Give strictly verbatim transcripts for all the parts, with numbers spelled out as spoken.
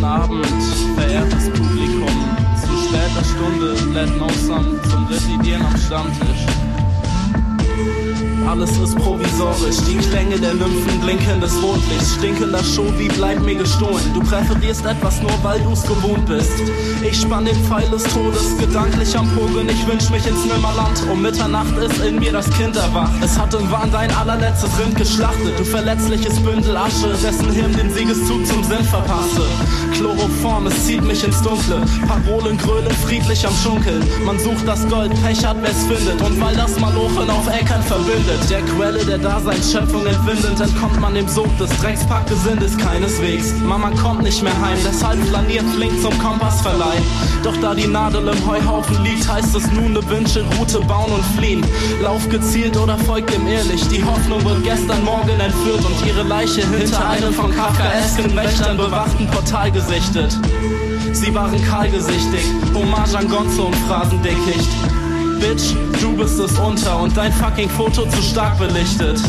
Abend, verehrtes Publikum. Zu später Stunde lädt Nosam zum Residieren am Stammtisch. Alles ist provisorisch, die Klänge der Nymphen, blinkendes Rotlicht, stinkender Schovi bleibt mir gestohlen. Du präferierst etwas nur, weil du's gewohnt bist. Ich spann den Pfeil des Todes, gedanklich am Pogen, ich wünsch mich ins Nimmerland. Um Mitternacht ist in mir das Kind erwacht. Es hat im Wahn dein allerletztes Rind geschlachtet. Du verletzliches Bündel Asche, dessen Hirn den Siegeszug zum Sinn verpasste. Chloroform, es zieht mich ins Dunkle. Parolen grölen friedlich am Schunkeln. Man sucht das Gold, Pech hat, wer's findet. Und weil das Malochen auf Äckern verbindet, der Quelle der Daseinsschöpfung entwindend, entkommt man dem Sog des Dreckspackgesindes keineswegs. Mama kommt nicht mehr heim, deshalb flaniert flink zum Kompassverleih. Doch da die Nadel im Heuhaufen liegt, heißt es nun ne Wünsche, Route bauen und fliehen. Lauf gezielt oder folgt dem Irrlicht. Die Hoffnung wird gestern Morgen entführt und ihre Leiche hinter einem von Kafkaesken Wächtern bewachten Portal gesichtet. Sie waren kahlgesichtig, Hommage an Gonzo und Phrasendickicht. Bitch, du bist es unter und dein fucking Foto zu stark belichtet.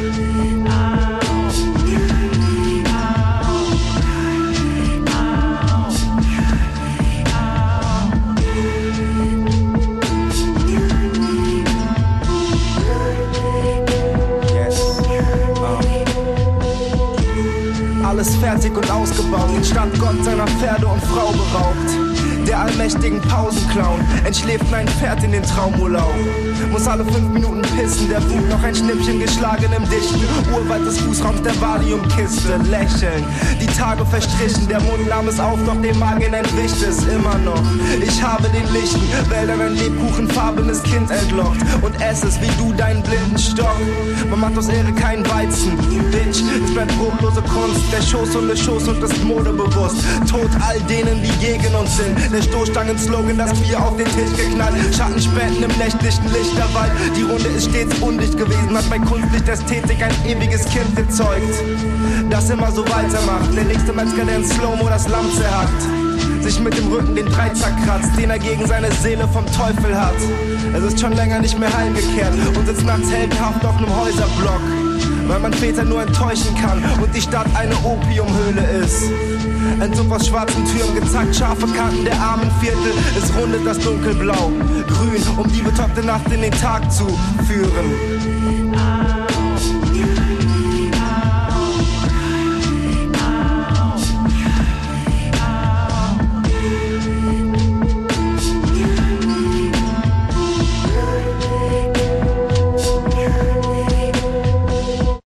Alles fertig und ausgebaut, den Stand Gott seiner Pferde und Frau beraubt. Der allmächtigen Pausenclown entschläft ein Pferd in den Traumurlaub. Muss alle fünf Minuten pissen, der Wut noch ein Schnippchen geschlagen im dichten Urwald des Fußraums der Valiumkiste. Lächeln, die Tage verstrichen, der Mund nahm es auf, doch dem Magen entwischt es immer noch. Ich habe den lichten Wäldern ein lebkuchenfarbenes Kind entlockt und ess es wie du deinen blinden Stock. Man macht aus Ehre keinen Weizen, Bitch, es bleibt brotlose Kunst. Der Schoß und der Schoß und ist modebewusst. Tod all denen, die gegen uns sind. Der Stoßstangen-Slogan, das Bier auf den Tisch geknallt. Schattenspenden im nächtlichen Lichterwald. Die Runde ist stets undicht gewesen, hat bei Kunstlichtästhetik ein ewiges Kind gezeugt, das immer so weitermacht. Der nächste Metzger, der in Slow-Mo das Lamm zerhackt, sich mit dem Rücken den Dreizack kratzt, den er gegen seine Seele vom Teufel hat. Es ist schon länger nicht mehr heimgekehrt und sitzt nachts heldenhaft auf einem Häuserblock, weil man Väter nur enttäuschen kann und die Stadt eine Opiumhöhle ist. Ein Zug aus schwarzen Türen gezackt, scharfe Kanten der armen Viertel. Es rundet das Dunkelblau, grün, um die betoppte Nacht in den Tag zu führen.